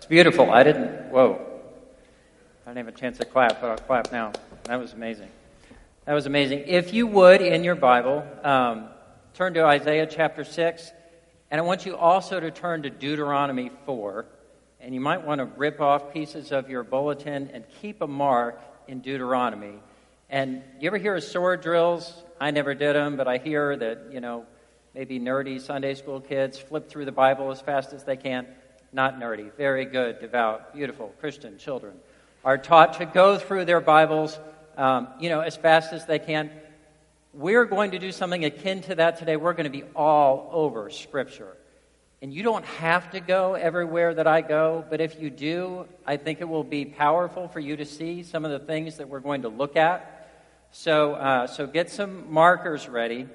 It's beautiful. I didn't have a chance to clap, but I'll clap now. That was amazing. That was amazing. If you would, in your Bible, turn to Isaiah chapter 6, and I want you also to turn to Deuteronomy 4, and you might want to rip off pieces of your bulletin and keep a mark in Deuteronomy. And you ever hear of sword drills? I never did them, but I hear that, maybe nerdy Sunday school kids flip through the Bible as fast as they can. Not nerdy, very good, devout, beautiful Christian children are taught to go through their Bibles, as fast as they can. We're going to do something akin to that today. We're going to be all over Scripture. And you don't have to go everywhere that I go, but if you do, I think it will be powerful for you to see some of the things that we're going to look at. So get some markers ready.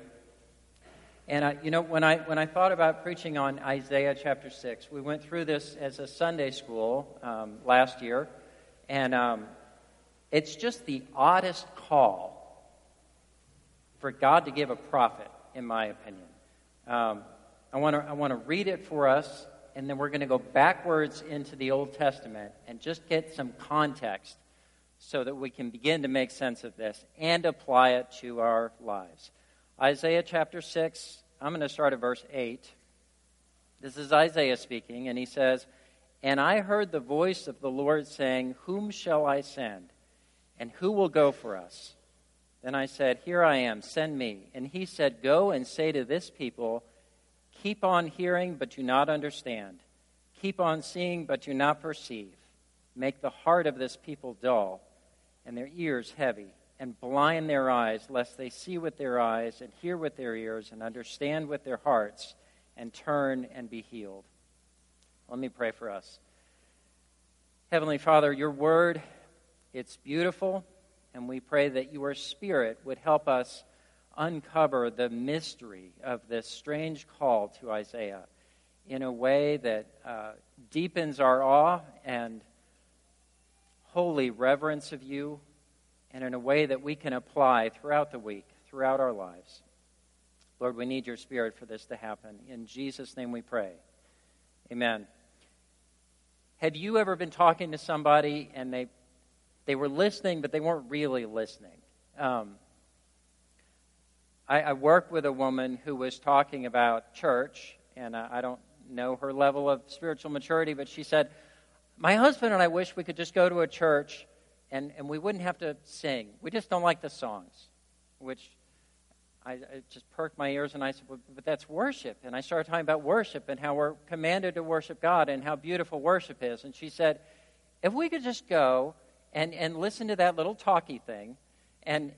And, when I thought about preaching on Isaiah chapter 6, we went through this as a Sunday school last year, and it's just the oddest call for God to give a prophet, in my opinion. I want to read it for us, and then we're going to go backwards into the Old Testament and just get some context so that we can begin to make sense of this and apply it to our lives. Isaiah chapter 6, I'm going to start at verse 8. This is Isaiah speaking, and he says, "And I heard the voice of the Lord saying, 'Whom shall I send? And who will go for us?' Then I said, 'Here I am, send me.' And he said, 'Go and say to this people, keep on hearing, but do not understand. Keep on seeing, but do not perceive. Make the heart of this people dull, and their ears heavy, and blind their eyes, lest they see with their eyes, and hear with their ears, and understand with their hearts, and turn and be healed.'" Let me pray for us. Heavenly Father, your word, it's beautiful, and we pray that your Spirit would help us uncover the mystery of this strange call to Isaiah in a way that deepens our awe and holy reverence of you, and in a way that we can apply throughout the week, throughout our lives. Lord, we need your Spirit for this to happen. In Jesus' name we pray. Amen. Have you ever been talking to somebody and they were listening, but they weren't really listening? I work with a woman who was talking about church, and I don't know her level of spiritual maturity, but she said, "My husband and I wish we could just go to a church and we wouldn't have to sing. We just don't like the songs," which I just perked my ears, and I said, "Well, but that's worship." And I started talking about worship and how we're commanded to worship God and how beautiful worship is. And she said, "If we could just go and listen to that little talky thing and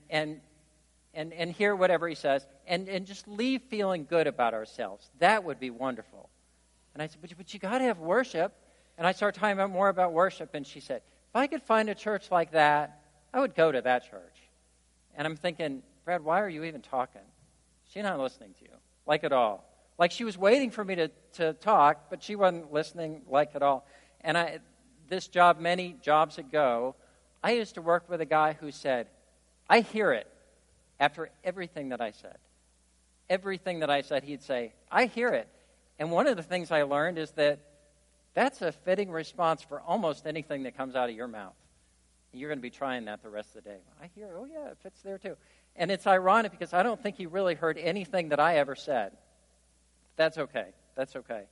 hear whatever he says and just leave feeling good about ourselves, that would be wonderful." And I said, but you got to have worship. And I started talking more about worship, and she said, "If I could find a church like that, I would go to that church." And I'm thinking, Brad, why are you even talking? She's not listening to you, like at all. Like she was waiting for me to talk, but she wasn't listening like at all. And this job, many jobs ago, I used to work with a guy who said, "I hear it," after everything that I said. Everything that I said, he'd say, "I hear it." And one of the things I learned is that that's a fitting response for almost anything that comes out of your mouth. You're going to be trying that the rest of the day. "I hear, oh yeah, it fits there too." And it's ironic because I don't think he really heard anything that I ever said. That's okay. That's okay.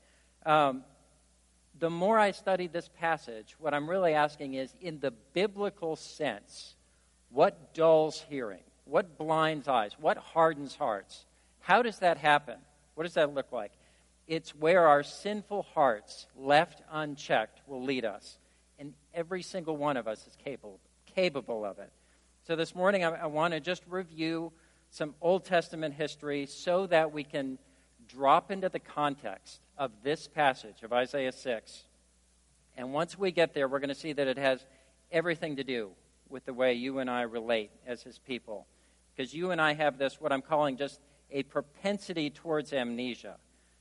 The more I studied this passage, what I'm really asking is, in the biblical sense, what dulls hearing? What blinds eyes? What hardens hearts? How does that happen? What does that look like? It's where our sinful hearts, left unchecked, will lead us. And every single one of us is capable of it. So this morning I want to just review some Old Testament history so that we can drop into the context of this passage of Isaiah 6. And once we get there, we're going to see that it has everything to do with the way you and I relate as his people. Because you and I have this, what I'm calling just a propensity towards amnesia.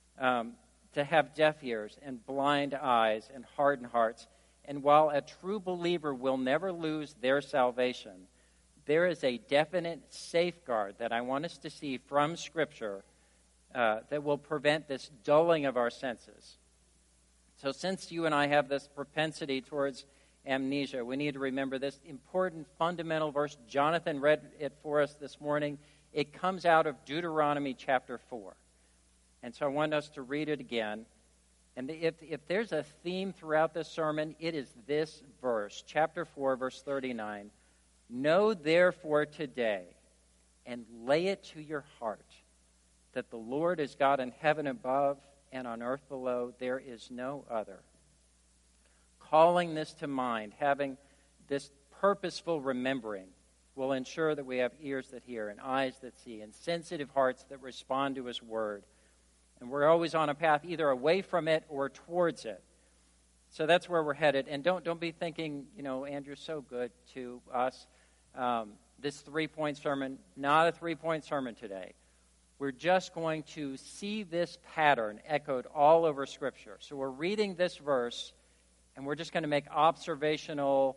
To have deaf ears and blind eyes and hardened hearts. And while a true believer will never lose their salvation, there is a definite safeguard that I want us to see from Scripture that will prevent this dulling of our senses. So since you and I have this propensity towards amnesia, we need to remember this important fundamental verse. Jonathan read it for us this morning. It comes out of Deuteronomy chapter 4. And so I want us to read it again. And if there's a theme throughout this sermon, it is this verse, chapter 4, verse 39. Know therefore today, and lay it to your heart, that the Lord is God in heaven above and on earth below. There is no other. Calling this to mind, having this purposeful remembering, will ensure that we have ears that hear and eyes that see and sensitive hearts that respond to his word. And we're always on a path either away from it or towards it. So that's where we're headed. And don't be thinking, Andrew's so good to us. This 3-point sermon, not a 3-point sermon today. We're just going to see this pattern echoed all over Scripture. So we're reading this verse, and we're just going to make observational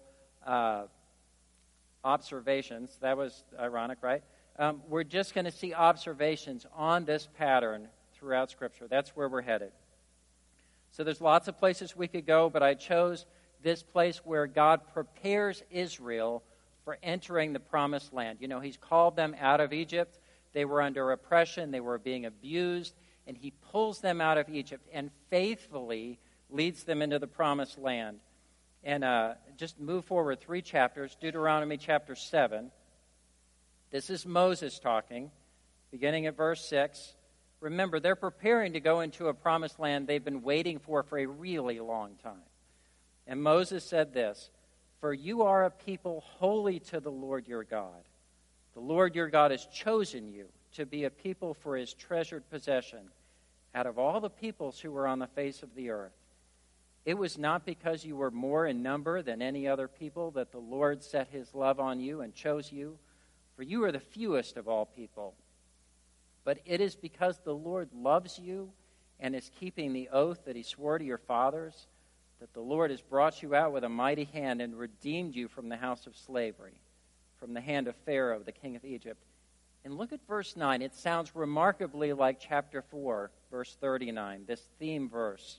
observations. That was ironic, right? We're just going to see observations on this pattern throughout Scripture. That's where we're headed. So there's lots of places we could go, but I chose this place where God prepares Israel for entering the promised land. He's called them out of Egypt. They were under oppression. They were being abused. And he pulls them out of Egypt and faithfully leads them into the promised land. And just move forward 3 chapters, Deuteronomy chapter 7. This is Moses talking, beginning at verse 6. Remember, they're preparing to go into a promised land they've been waiting for a really long time. And Moses said this, "For you are a people holy to the Lord your God. The Lord your God has chosen you to be a people for his treasured possession out of all the peoples who were on the face of the earth. It was not because you were more in number than any other people that the Lord set his love on you and chose you, for you are the fewest of all people. But it is because the Lord loves you and is keeping the oath that he swore to your fathers, that the Lord has brought you out with a mighty hand and redeemed you from the house of slavery, from the hand of Pharaoh, the king of Egypt." And look at verse 9. It sounds remarkably like chapter 4, verse 39, this theme verse.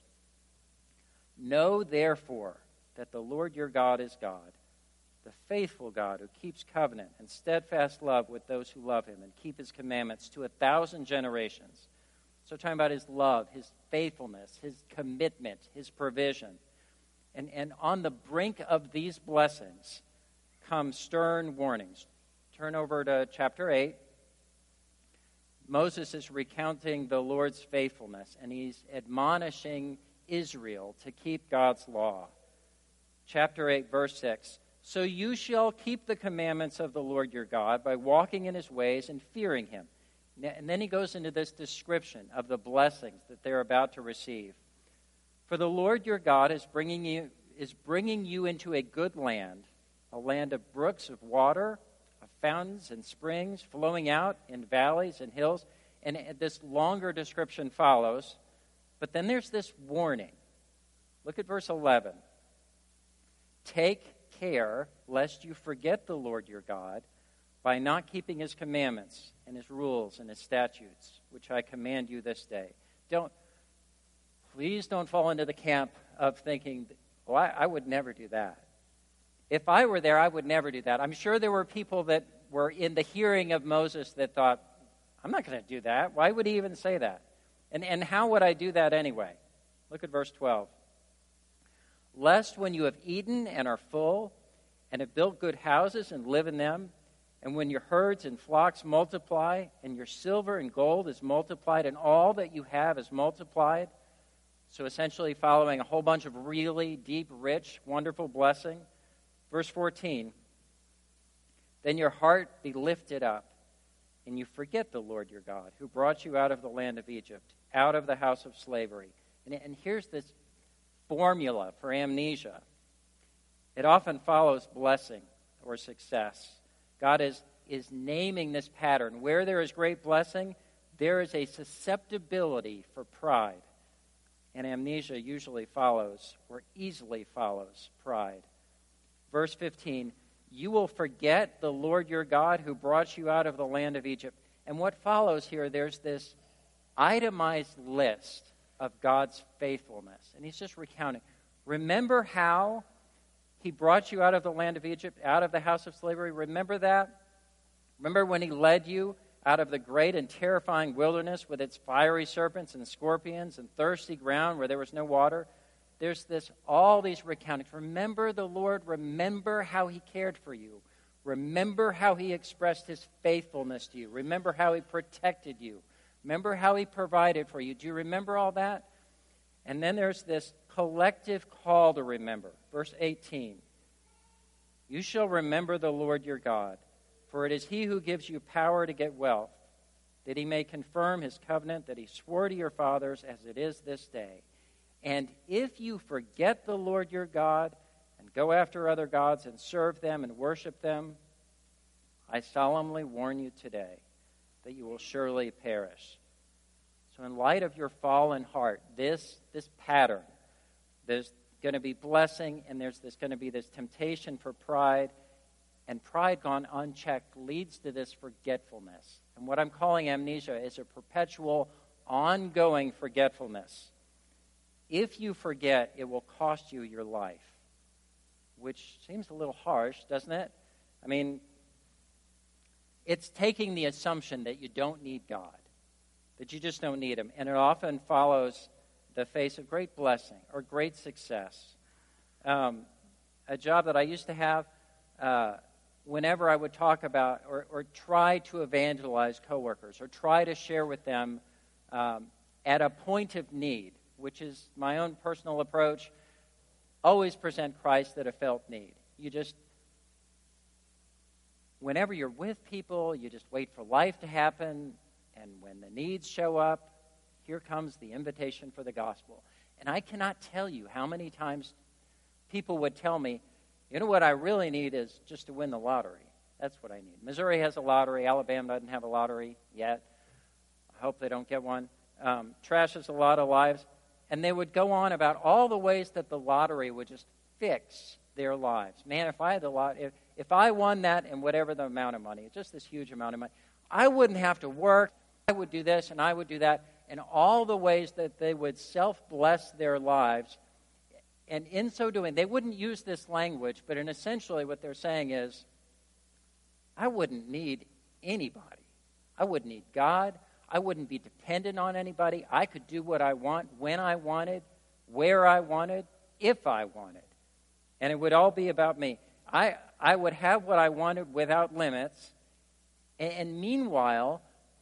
"Know therefore that the Lord your God is God, the faithful God who keeps covenant and steadfast love with those who love him and keep his commandments to 1,000 generations." So talking about his love, his faithfulness, his commitment, his provision. And on the brink of these blessings come stern warnings. Turn over to chapter 8. Moses is recounting the Lord's faithfulness, and he's admonishing Israel to keep God's law. Chapter 8, verse 6. "So you shall keep the commandments of the Lord your God by walking in his ways and fearing him." And then he goes into this description of the blessings that they're about to receive. "For the Lord your God is bringing you into a good land, a land of brooks of water, of fountains and springs flowing out in valleys and hills." And this longer description follows. But then there's this warning. Look at verse 11. "Take care lest you forget the Lord your God by not keeping his commandments and his rules and his statutes, which I command you this day." Please don't fall into the camp of thinking, "Oh, I would never do that. If I were there, I would never do that." I'm sure there were people that were in the hearing of Moses that thought, "I'm not going to do that. Why would he even say that? And how would I do that anyway?" Look at verse 12. "Lest when you have eaten and are full, and have built good houses and live in them, and when your herds and flocks multiply, and your silver and gold is multiplied, and all that you have is multiplied," so essentially following a whole bunch of really deep, rich, wonderful blessing. Verse 14, "Then your heart be lifted up, and you forget the Lord your God, who brought you out of the land of Egypt, out of the house of slavery." And here's this formula for amnesia. It often follows blessing or success. God is naming this pattern. Where there is great blessing, there is a susceptibility for pride. And amnesia usually follows, or easily follows, pride. Verse 15, "You will forget the Lord your God who brought you out of the land of Egypt." And what follows here, there's this itemized list of God's faithfulness. And he's just recounting. Remember how he brought you out of the land of Egypt, out of the house of slavery? Remember that? Remember when he led you out of the great and terrifying wilderness with its fiery serpents and scorpions and thirsty ground where there was no water? There's all these recountings. Remember the Lord. Remember how he cared for you. Remember how he expressed his faithfulness to you. Remember how he protected you. Remember how he provided for you. Do you remember all that? And then there's this collective call to remember. Verse 18. You shall remember the Lord your God, for it is he who gives you power to get wealth, that he may confirm his covenant that he swore to your fathers as it is this day. And if you forget the Lord your God and go after other gods and serve them and worship them, I solemnly warn you today that you will surely perish. So in light of your fallen heart, this pattern, there's going to be blessing and there's going to be this temptation for pride, and pride gone unchecked leads to this forgetfulness. And what I'm calling amnesia is a perpetual, ongoing forgetfulness. If you forget, it will cost you your life, which seems a little harsh, doesn't it? I mean, it's taking the assumption that you don't need God, that you just don't need him, and it often follows the face of great blessing or great success. A job that I used to have, whenever I would talk about or try to evangelize coworkers or try to share with them at a point of need, which is my own personal approach, always present Christ at a felt need. You just, whenever you're with people, you just wait for life to happen, and when the needs show up, here comes the invitation for the gospel. And I cannot tell you how many times people would tell me, you know what I really need is just to win the lottery. That's what I need. Missouri has a lottery. Alabama doesn't have a lottery yet. I hope they don't get one. Trashes a lot of lives. And they would go on about all the ways that the lottery would just fix their lives. Man, if I had the if I won that and whatever the amount of money, just this huge amount of money, I wouldn't have to work. I would do this and I would do that. And all the ways that they would self-bless their lives. And in so doing, they wouldn't use this language, but essentially what they're saying is, I wouldn't need anybody. I wouldn't need God. I wouldn't be dependent on anybody. I could do what I want, when I wanted, where I wanted, if I wanted. And it would all be about me. I would have what I wanted without limits. And meanwhile,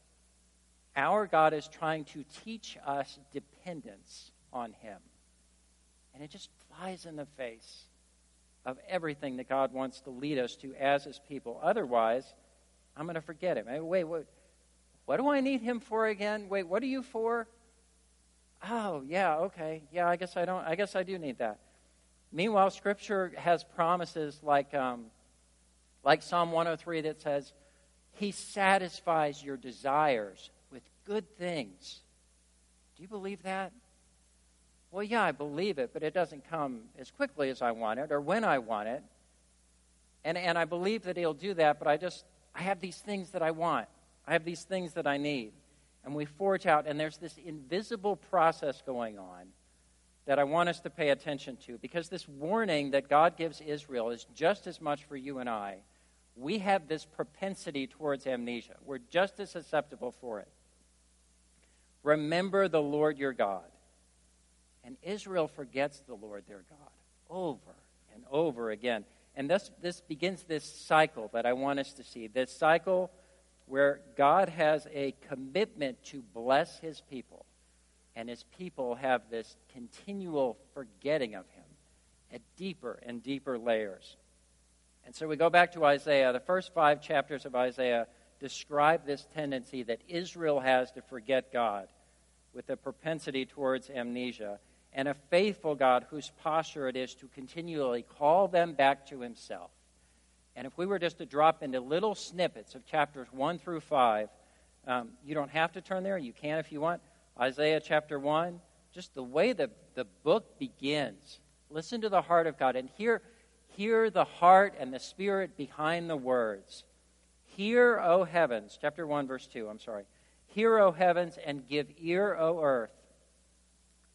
our God is trying to teach us dependence on him. And it just flies in the face of everything that God wants to lead us to as his people. Otherwise, I'm going to forget him. Wait, what do I need him for again? Wait, what are you for? Oh, yeah, okay. Yeah, I guess I do need that. Meanwhile, Scripture has promises like Psalm 103 that says, he satisfies your desires with good things. Do you believe that? Well, yeah, I believe it, but it doesn't come as quickly as I want it or when I want it. And I believe that he'll do that, but I have these things that I want. I have these things that I need. And we forge out, and there's this invisible process going on that I want us to pay attention to, because this warning that God gives Israel is just as much for you and I. We have this propensity towards amnesia. We're just as susceptible for it. Remember the Lord your God. And Israel forgets the Lord their God over and over again. And this begins this cycle that I want us to see. This cycle where God has a commitment to bless his people. And his people have this continual forgetting of him at deeper and deeper layers. And so we go back to Isaiah. The first 5 chapters of Isaiah describe this tendency that Israel has to forget God with a propensity towards amnesia, and a faithful God whose posture it is to continually call them back to himself. And if we were just to drop into little snippets of chapters 1 through 5, you don't have to turn there. You can if you want. Isaiah chapter 1, just the way the book begins. Listen to the heart of God and hear the heart and the spirit behind the words. Hear, O heavens, chapter 1, verse 2, I'm sorry. Hear, O heavens, and give ear, O earth.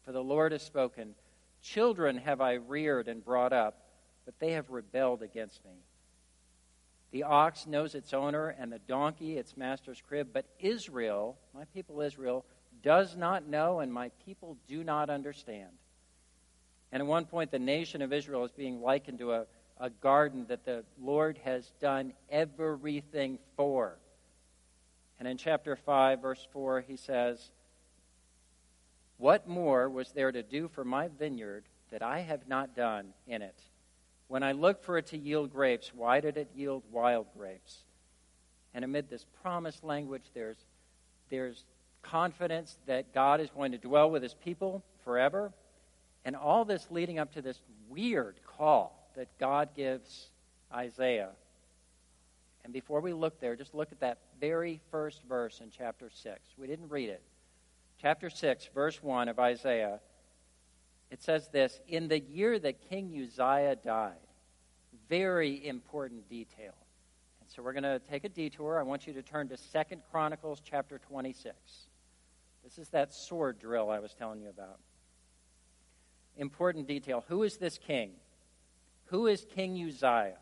For the Lord has spoken, children have I reared and brought up, but they have rebelled against me. The ox knows its owner, and the donkey its master's crib, but Israel, my people Israel, does not know, and my people do not understand. And at one point, the nation of Israel is being likened to a garden that the Lord has done everything for. And in chapter 5, verse 4, he says, what more was there to do for my vineyard that I have not done in it? When I looked for it to yield grapes, why did it yield wild grapes? And amid this promised language, there's confidence that God is going to dwell with his people forever. And all this leading up to this weird call that God gives Isaiah. And before we look there, just look at that very first verse in chapter 6. We didn't read it. Chapter 6, verse 1 of Isaiah, it says this, in the year that King Uzziah died. Very important detail. And so we're going to take a detour. I want you to turn to 2 Chronicles chapter 26. This is that sword drill I was telling you about. Important detail. Who is this king? Who is King Uzziah?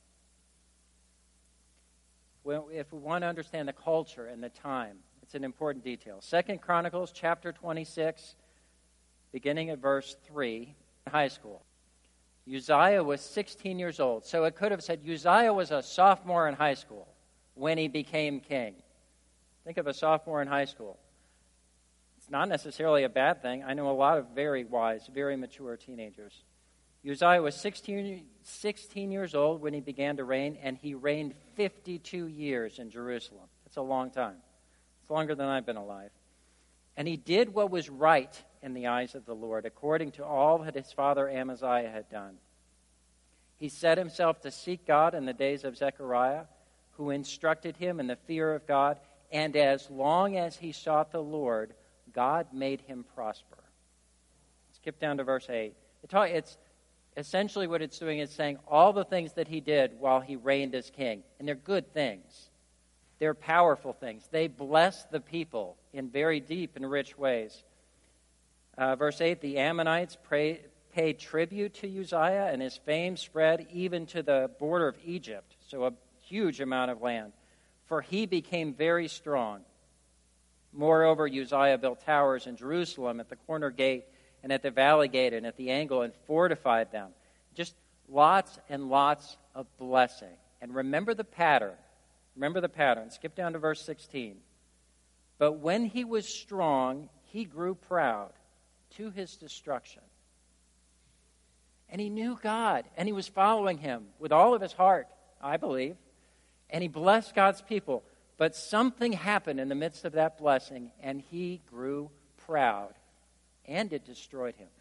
Well, if we want to understand the culture and the time, it's an important detail. 2 Chronicles chapter 26, beginning at verse 3, high school. Uzziah was 16 years old. So it could have said Uzziah was a sophomore in high school when he became king. Think of a sophomore in high school. It's not necessarily a bad thing. I know a lot of very wise, very mature teenagers. Uzziah was 16 years old when he began to reign, and he reigned 52 years in Jerusalem. That's a long time. It's longer than I've been alive. And he did what was right in the eyes of the Lord, according to all that his father Amaziah had done. He set himself to seek God in the days of Zechariah, who instructed him in the fear of God, and as long as he sought the Lord, God made him prosper. Skip down to verse 8. It's essentially what it's doing is saying all the things that he did while he reigned as king, and they're good things. They're powerful things. They bless the people in very deep and rich ways. Verse 8, the Ammonites paid tribute to Uzziah, and his fame spread even to the border of Egypt, so a huge amount of land, for he became very strong. Moreover, Uzziah built towers in Jerusalem at the corner gate and at the valley gate and at the angle and fortified them. Just lots and lots of blessing. And remember the pattern. Remember the pattern. Skip down to verse 16. But when he was strong, he grew proud to his destruction. And he knew God, and he was following him with all of his heart, I believe. And he blessed God's people. But something happened in the midst of that blessing, and he grew proud. And it destroyed him.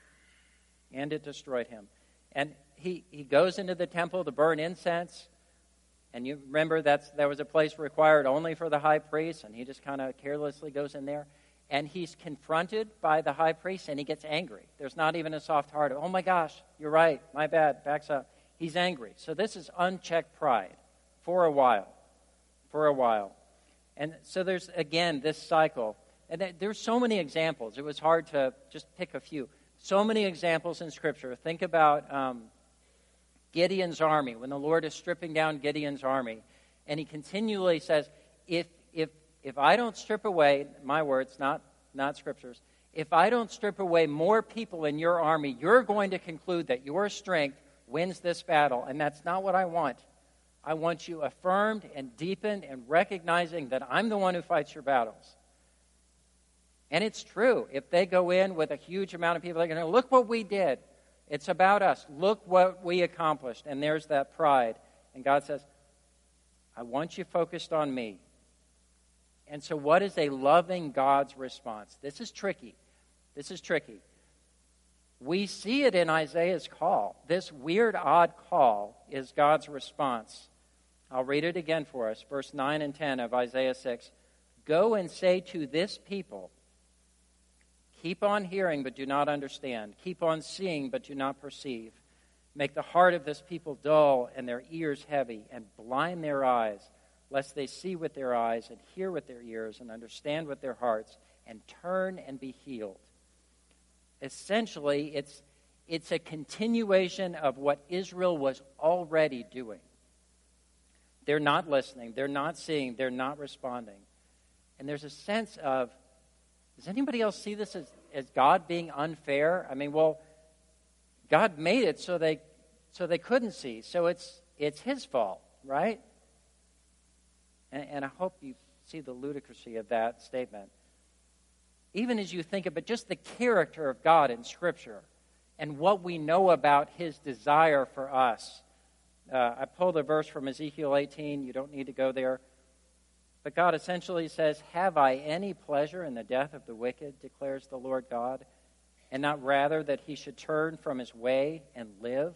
And it destroyed him. And he goes into the temple to burn incense. And you remember that was a place required only for the high priest, and he just kind of carelessly goes in there. And he's confronted by the high priest, and he gets angry. There's not even a soft heart. Oh my gosh, you're right, my bad, backs up. He's angry. So this is unchecked pride for a while. And so there's, again, this cycle. And there's so many examples. It was hard to just pick a few. So many examples in Scripture. Think about Gideon's army, when the Lord is stripping down Gideon's army. And he continually says, if I don't strip away, my words, not Scripture's, if I don't strip away more people in your army, you're going to conclude that your strength wins this battle. And that's not what I want. I want you affirmed and deepened and recognizing that I'm the one who fights your battles. And it's true. If they go in with a huge amount of people, they're going to look what we did. It's about us. Look what we accomplished. And there's that pride. And God says, I want you focused on me. And so what is a loving God's response? This is tricky. We see it in Isaiah's call. This weird, odd call is God's response. I'll read it again for us. Verse 9 and 10 of Isaiah 6. Go and say to this people, keep on hearing but do not understand. Keep on seeing but do not perceive. Make the heart of this people dull and their ears heavy, and blind their eyes, lest they see with their eyes and hear with their ears and understand with their hearts and turn and be healed. Essentially, it's a continuation of what Israel was already doing. They're not listening, they're not seeing, they're not responding. And there's a sense of, does anybody else see this as God being unfair? I mean, well, God made it so they couldn't see, so it's his fault, right? And I hope you see the ludicrousy of that statement. Even as you think about just the character of God in Scripture and what we know about his desire for us. I pulled a verse from Ezekiel 18. You don't need to go there. But God essentially says, "Have I any pleasure in the death of the wicked, declares the Lord God, and not rather that he should turn from his way and live?"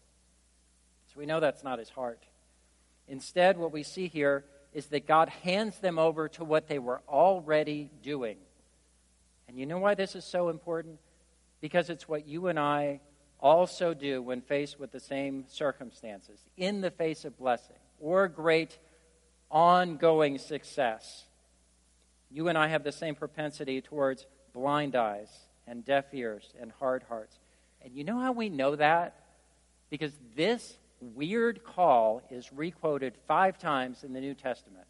So we know that's not his heart. Instead, what we see here is that God hands them over to what they were already doing. And you know why this is so important? Because it's what you and I also do when faced with the same circumstances, in the face of blessing or great ongoing success. You and I have the same propensity towards blind eyes and deaf ears and hard hearts. And you know how we know that? Because this weird call is requoted 5 times in the New Testament.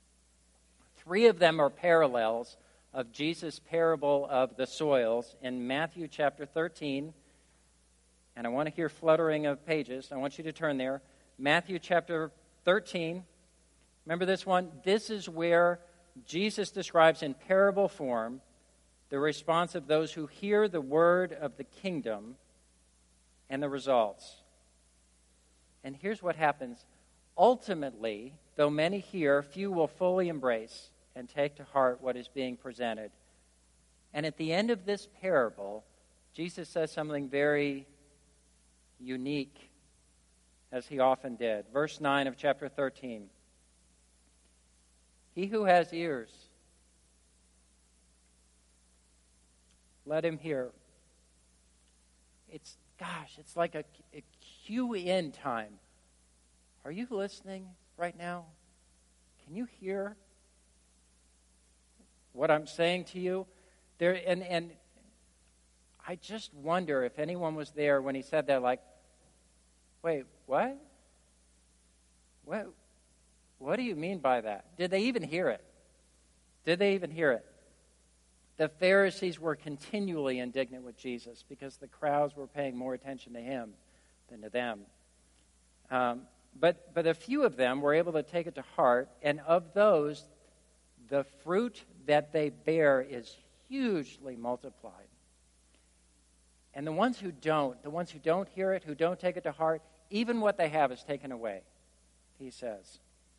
3 of them are parallels of Jesus' parable of the soils in Matthew chapter 13. And I want to hear fluttering of pages. I want you to turn there. Matthew chapter 13. Remember this one? This is where Jesus describes in parable form the response of those who hear the word of the kingdom and the results. And here's what happens. Ultimately, though many hear, few will fully embrace and take to heart what is being presented. And at the end of this parable, Jesus says something very unique, as he often did. Verse 9 of chapter 13. He who has ears, let him hear. It's like a cue in time. Are you listening right now? Can you hear what I'm saying to you? And I just wonder if anyone was there when he said that, like, wait, what? What do you mean by that? Did they even hear it? Did they even hear it? The Pharisees were continually indignant with Jesus because the crowds were paying more attention to him than to them. But a few of them were able to take it to heart, and of those, the fruit that they bear is hugely multiplied. And the ones who don't hear it, who don't take it to heart, even what they have is taken away, he says.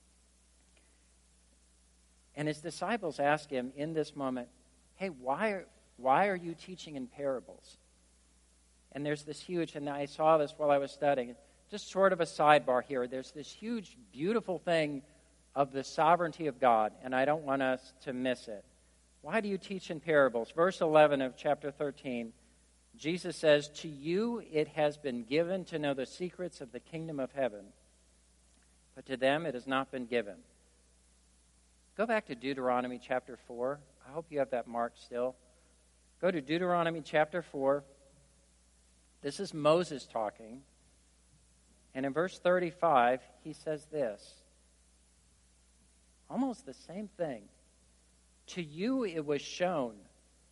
And his disciples ask him in this moment, hey, why are you teaching in parables? And there's this huge, and I saw this while I was studying, just sort of a sidebar here. There's this huge, beautiful thing of the sovereignty of God, and I don't want us to miss it. Why do you teach in parables? Verse 11 of chapter 13, Jesus says, "To you it has been given to know the secrets of the kingdom of heaven, but to them it has not been given." Go back to Deuteronomy chapter 4. I hope you have that marked still. Go to Deuteronomy chapter 4. This is Moses talking. And in verse 35, he says this. Almost the same thing. "To you it was shown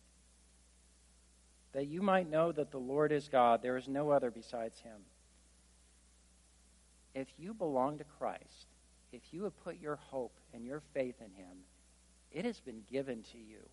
that you might know that the Lord is God. There is no other besides him." If you belong to Christ, if you have put your hope and your faith in him, it has been given to you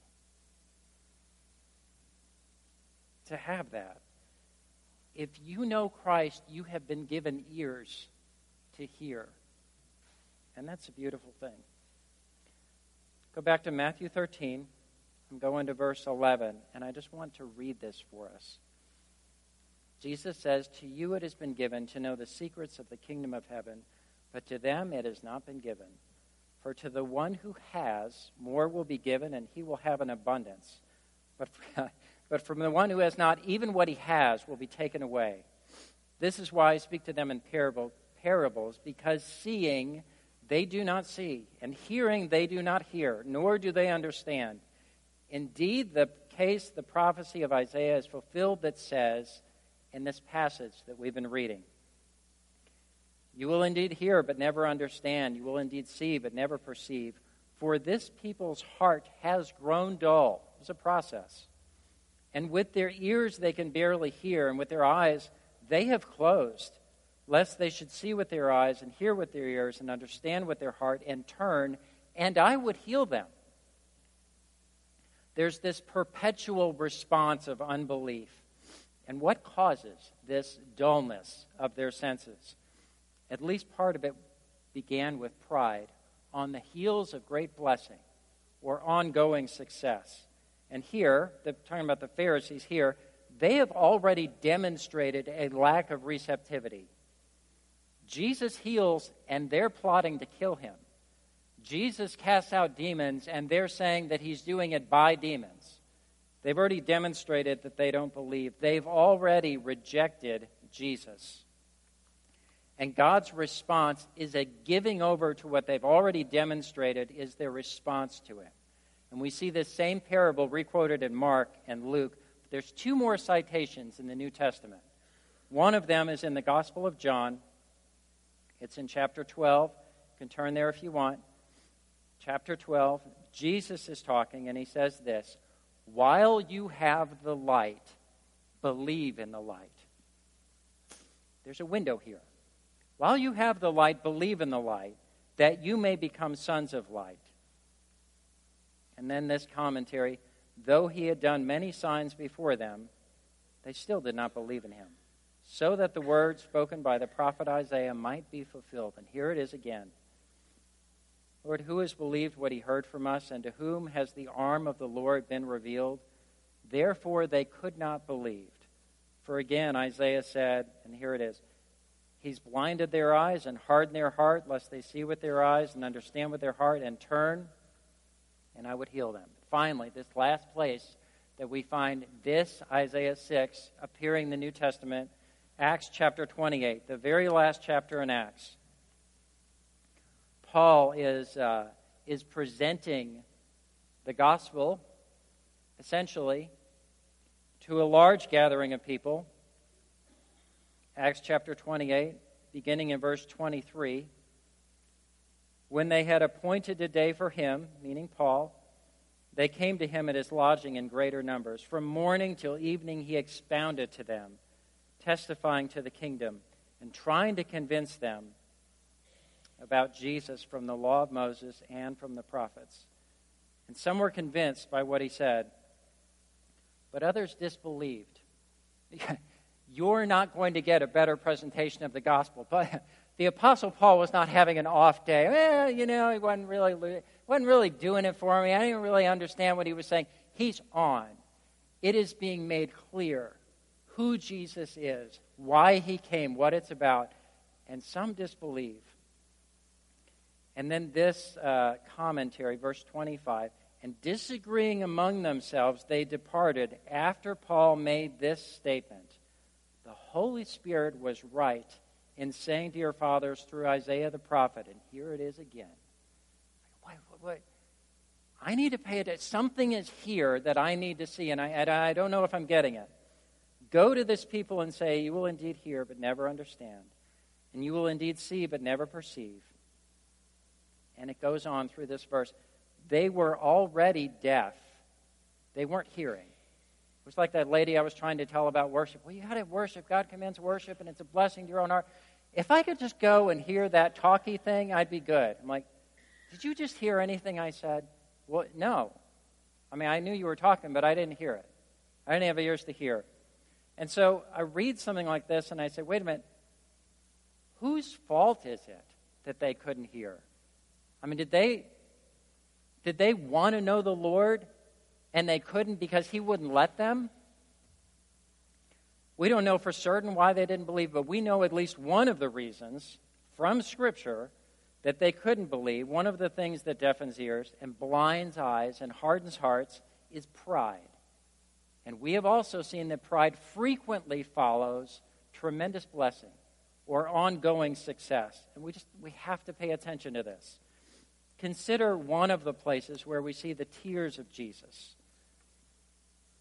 to have that. If you know Christ, you have been given ears to hear. And that's a beautiful thing. Go back to Matthew 13. I'm going to verse 11, and I just want to read this for us. Jesus says, "To you it has been given to know the secrets of the kingdom of heaven, but to them it has not been given. For to the one who has, more will be given, and he will have an abundance. But from the one who has not, even what he has will be taken away. This is why I speak to them in parables, because seeing they do not see, and hearing they do not hear, nor do they understand. Indeed, the case the prophecy of Isaiah is fulfilled that says, in this passage that we've been reading, you will indeed hear but never understand. You will indeed see but never perceive. For this people's heart has grown dull. It's a process. And with their ears they can barely hear, and with their eyes they have closed, lest they should see with their eyes and hear with their ears and understand with their heart and turn, and I would heal them. There's this perpetual response of unbelief. And what causes this dullness of their senses? At least part of it began with pride on the heels of great blessing or ongoing success. And here, talking about the Pharisees here, they have already demonstrated a lack of receptivity. Jesus heals, and they're plotting to kill him. Jesus casts out demons, and they're saying that he's doing it by demons. They've already demonstrated that they don't believe. They've already rejected Jesus. And God's response is a giving over to what they've already demonstrated is their response to it. And we see this same parable requoted in Mark and Luke. There's two more citations in the New Testament. One of them is in the Gospel of John. It's in chapter 12. You can turn there if you want. Chapter 12, Jesus is talking, and he says this, while you have the light, believe in the light. There's a window here. While you have the light, believe in the light, that you may become sons of light. And then this commentary, though he had done many signs before them, they still did not believe in him, so that the words spoken by the prophet Isaiah might be fulfilled. And here it is again. Lord, who has believed what he heard from us, and to whom has the arm of the Lord been revealed? Therefore they could not believe. For again Isaiah said, and here it is, he's blinded their eyes and hardened their heart, lest they see with their eyes and understand with their heart and turn, and I would heal them. Finally, this last place that we find this Isaiah 6 appearing in the New Testament, Acts chapter 28, the very last chapter in Acts. Paul is presenting the gospel, essentially, to a large gathering of people. Acts chapter 28, beginning in verse 23. When they had appointed a day for him, meaning Paul, they came to him at his lodging in greater numbers. From morning till evening he expounded to them, testifying to the kingdom, and trying to convince them about Jesus from the law of Moses and from the prophets. And some were convinced by what he said, but others disbelieved. You're not going to get a better presentation of the gospel. But the Apostle Paul was not having an off day. Well, he wasn't really doing it for me. I didn't really understand what he was saying. He's on. It is being made clear who Jesus is, why he came, what it's about. And some disbelieve. And then this commentary, verse 25, and disagreeing among themselves, they departed after Paul made this statement. The Holy Spirit was right in saying to your fathers through Isaiah the prophet, and here it is again. What? I need to pay attention. Something is here that I need to see, and I don't know if I'm getting it. Go to this people and say, you will indeed hear but never understand, and you will indeed see but never perceive. And it goes on through this verse. They were already deaf. They weren't hearing. It was like that lady I was trying to tell about worship. Well, you got to worship. God commands worship, and it's a blessing to your own heart. If I could just go and hear that talky thing, I'd be good. I'm like, did you just hear anything I said? Well, no. I mean, I knew you were talking, but I didn't hear it. I didn't have ears to hear. And so I read something like this, and I say, wait a minute. Whose fault is it that they couldn't hear? I mean, did they want to know the Lord and they couldn't because he wouldn't let them? We don't know for certain why they didn't believe, but we know at least one of the reasons from Scripture that they couldn't believe. One of the things that deafens ears and blinds eyes and hardens hearts is pride. And we have also seen that pride frequently follows tremendous blessing or ongoing success. And we have to pay attention to this. Consider one of the places where we see the tears of Jesus.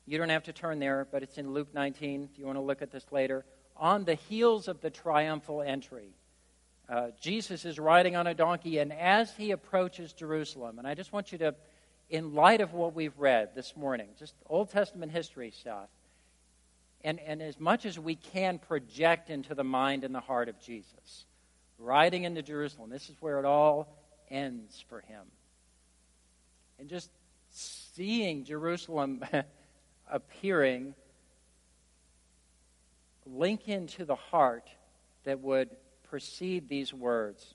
You don't have to turn there, but it's in Luke 19 if you want to look at this later. On the heels of the triumphal entry, Jesus is riding on a donkey, and as he approaches Jerusalem, and I just want you to, in light of what we've read this morning, just Old Testament history stuff, and as much as we can project into the mind and the heart of Jesus, riding into Jerusalem, this is where it all ends for him. And just seeing Jerusalem appearing, link into the heart that would precede these words.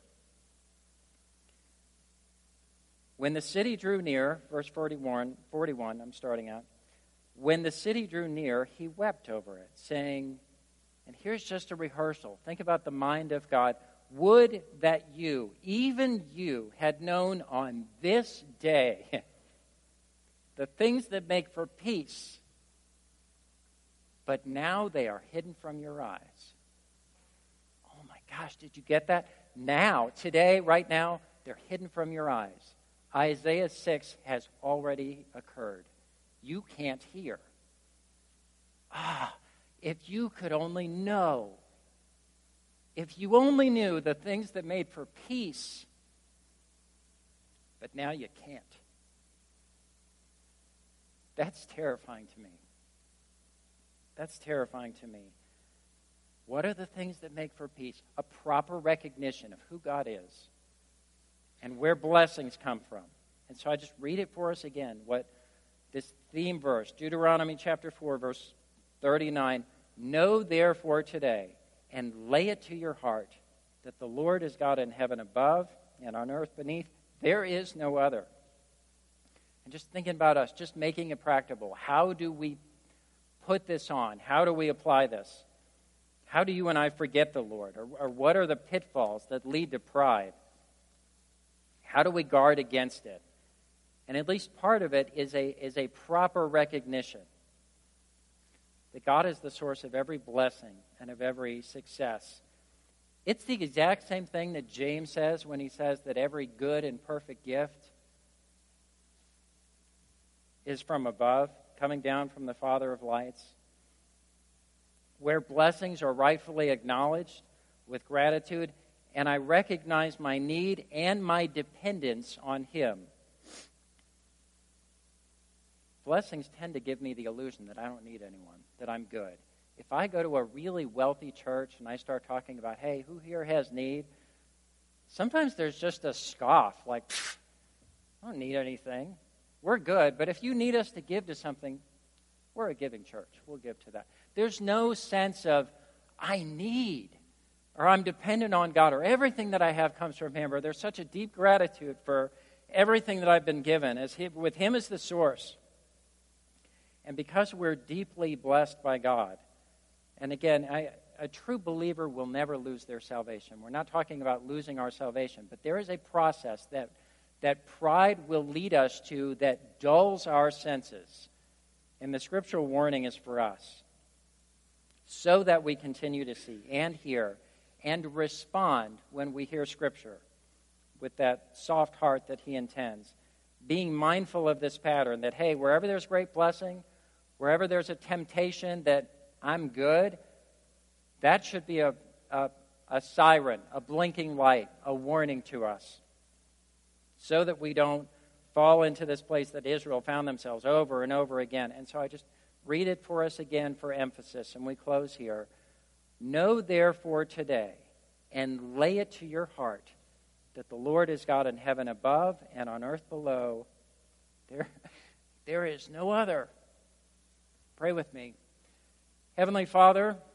When the city drew near, verse 41, I'm starting out. When the city drew near, he wept over it, saying, and here's just a rehearsal. Think about the mind of God. Would that you, even you, had known on this day the things that make for peace, but now they are hidden from your eyes. Oh my gosh, did you get that? Now, today, right now, they're hidden from your eyes. Isaiah 6 has already occurred. You can't hear. If you could only know. If you only knew the things that made for peace, but now you can't. That's terrifying to me. That's terrifying to me. What are the things that make for peace? A proper recognition of who God is and where blessings come from. And so I just read it for us again, what this theme verse, Deuteronomy chapter 4, verse 39, know therefore today and lay it to your heart that the Lord is God in heaven above and on earth beneath. There is no other. And just thinking about us, just making it practical. How do we put this on? How do we apply this? How do you and I forget the Lord? Or what are the pitfalls that lead to pride? How do we guard against it? And at least part of it is a proper recognition that God is the source of every blessing and of every success. It's the exact same thing that James says when he says that every good and perfect gift is from above, coming down from the Father of lights, where blessings are rightfully acknowledged with gratitude, and I recognize my need and my dependence on Him. Blessings tend to give me the illusion that I don't need anyone, that I'm good. If I go to a really wealthy church and I start talking about, hey, who here has need? Sometimes there's just a scoff, like, I don't need anything. We're good, but if you need us to give to something, we're a giving church. We'll give to that. There's no sense of, I need, or I'm dependent on God, or everything that I have comes from Him, or there's such a deep gratitude for everything that I've been given, with Him as the source. And because we're deeply blessed by God, and again, a true believer will never lose their salvation. We're not talking about losing our salvation, but there is a process that pride will lead us to that dulls our senses. And the scriptural warning is for us, so that we continue to see and hear and respond when we hear Scripture with that soft heart that He intends. Being mindful of this pattern that, hey, wherever there's great blessing, wherever there's a temptation that I'm good, that should be a siren, a blinking light, a warning to us, so that we don't fall into this place that Israel found themselves over and over again. And so I just read it for us again for emphasis, and we close here. Know therefore today, and lay it to your heart, that the Lord is God in heaven above and on earth below. There is no other. Pray with me. Heavenly Father,